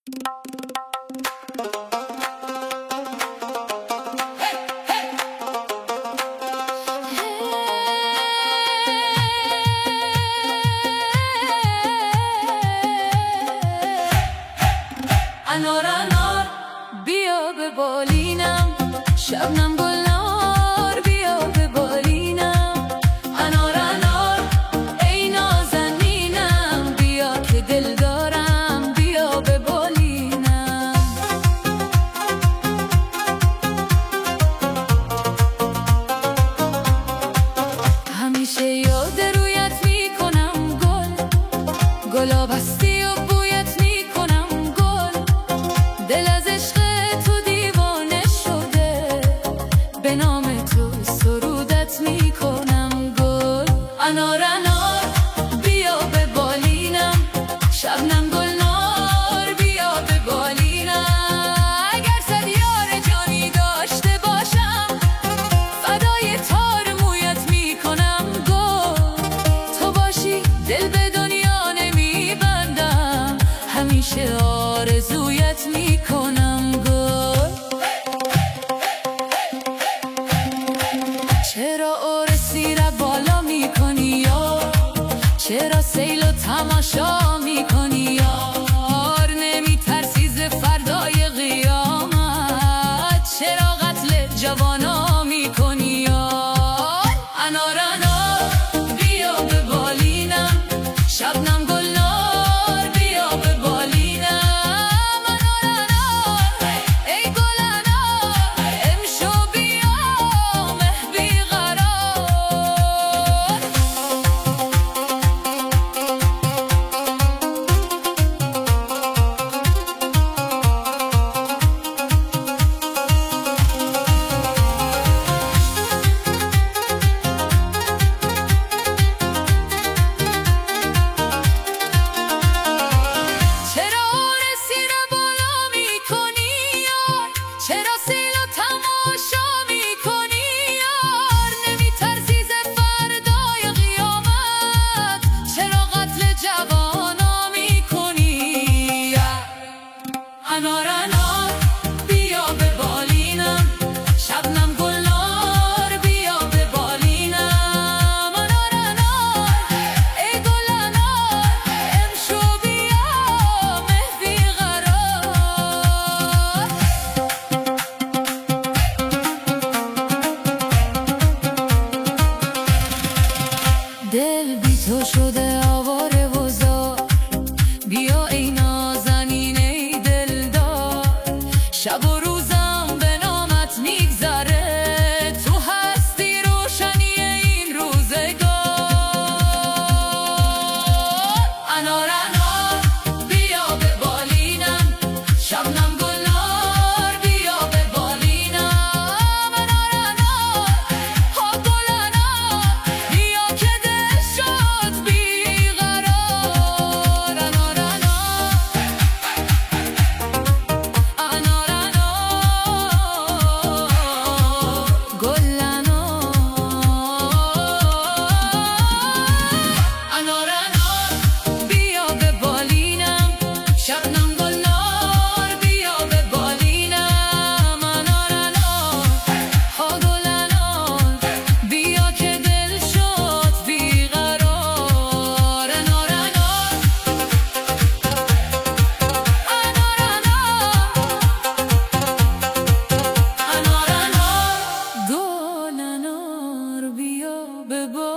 انار انار بیا به بالینم، شبنم گلنار بیا به بالینم. انار انار ای نازنینم، بیا که دل دارم بیا به بالینم. همیشه یاد رویت میکنم گل، گلاب هستی و بویت میکنم گل. دل از عشق تو دیوانه شده، به نام تو سرودت میکنم گل. انار انار بیا به بالینم، شبنم گلنار بیا به بالینم. اگر صد یار جانی داشته باشم، فدای تار مویت میکنم گل. تو باشی دل به دنیا نمیبندم، همیشه آرزویت میکنم گل. چرا عرسی را بالا میکنی یار، چرا سیل و تماشا میکنی یار. نمیترسی ز فردای قیامت، چرا قتل جوانا میکنی یار. انار انار بیا به بالینم، شبنم گلنار بیا به بالینم. انار انار ای گل انار، امشو بیا مه بیقرار. چرا عرسی را بالا میکنی یار، چرا سیل و تماشا میکنی یار. نمیترسی ز فردای قیامت، چرا قتل جوانا میکنی یار. انار انار بیا به بالینم، شبنم گلنار بیا به بالینم. انار انار ای گل انار، امشو بیا مه بیقرار. دل بی تو شده آواره و زار، بیا ای نازنین ای دلدار. شب و روزم به نامت میگذره، تو هستی روشنی این روزگار. انار انار بیا به بالینم، شبنم گلنار بیا به بالینم. انار انار ها گل انار، بیا که دل شد بیقرار. انار انار انار انار گل انار. انار انار بیا به بالینم، شبنم گلنار بیا به بالینم. انار انار ها گل انار، بیا که دل شد بیقرار. انار انار انار انار انار انار گل انار بیا به بالینم.